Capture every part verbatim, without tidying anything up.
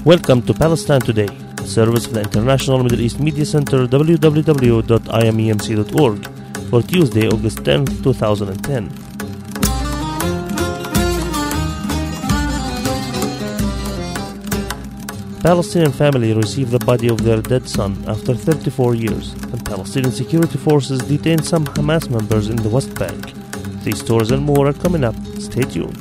Welcome to Palestine Today, a service of the International Middle East Media Center, w w w dot i m e m c dot org, for Tuesday, August tenth, two thousand ten. Palestinian family received the body of their dead son after thirty-four years, and Palestinian security forces detained some Hamas members in the West Bank. These stories and more are coming up. Stay tuned.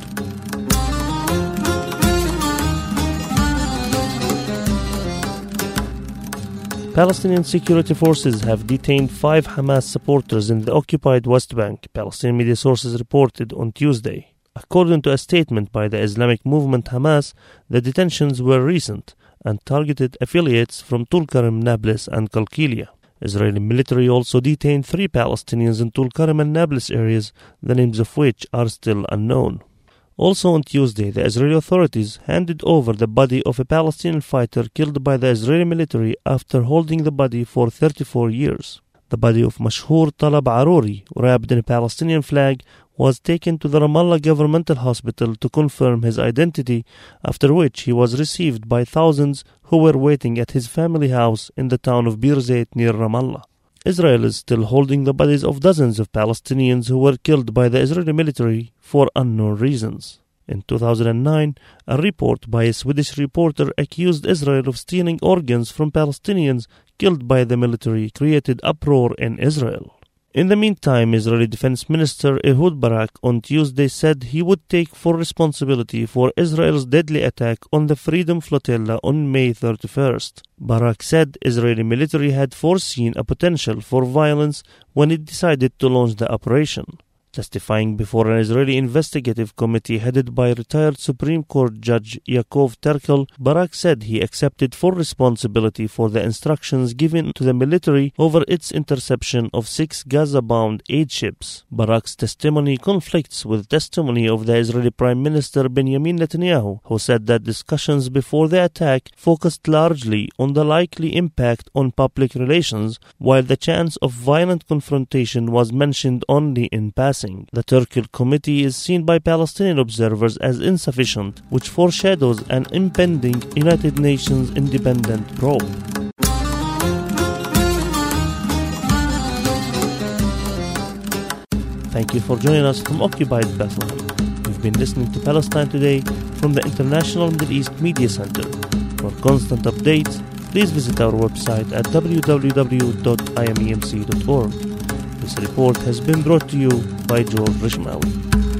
Palestinian security forces have detained five Hamas supporters in the occupied West Bank, Palestinian media sources reported on Tuesday. According to a statement by the Islamic movement Hamas, the detentions were recent and targeted affiliates from Tulkarem, Nablus, and Qalqilia. Israeli military also detained three Palestinians in Tulkarem and Nablus areas, the names of which are still unknown. Also on Tuesday, the Israeli authorities handed over the body of a Palestinian fighter killed by the Israeli military after holding the body for thirty-four years. The body of Mashhur Talab Aruri, wrapped in a Palestinian flag, was taken to the Ramallah Governmental Hospital to confirm his identity, after which he was received by thousands who were waiting at his family house in the town of Birzeit near Ramallah. Israel is still holding the bodies of dozens of Palestinians who were killed by the Israeli military for unknown reasons. In two thousand nine, a report by a Swedish reporter accused Israel of stealing organs from Palestinians killed by the military created uproar in Israel. In the meantime, Israeli Defense Minister Ehud Barak on Tuesday said he would take full responsibility for Israel's deadly attack on the Freedom Flotilla on May thirty-first. Barak said Israeli military had foreseen a potential for violence when it decided to launch the operation. Testifying before an Israeli investigative committee headed by retired Supreme Court Judge Yaakov Terkel, Barak said he accepted full responsibility for the instructions given to the military over its interception of six Gaza-bound aid ships. Barak's testimony conflicts with testimony of the Israeli Prime Minister Benjamin Netanyahu, who said that discussions before the attack focused largely on the likely impact on public relations, while the chance of violent confrontation was mentioned only in passing. The Terkel committee is seen by Palestinian observers as insufficient, which foreshadows an impending United Nations independent probe. Thank you for joining us from occupied Bethlehem. You've been listening to Palestine Today from the International Middle East Media Center. For constant updates, please visit our website at w w w dot i m e m c dot org. This report has been brought to you by George Rishmawi.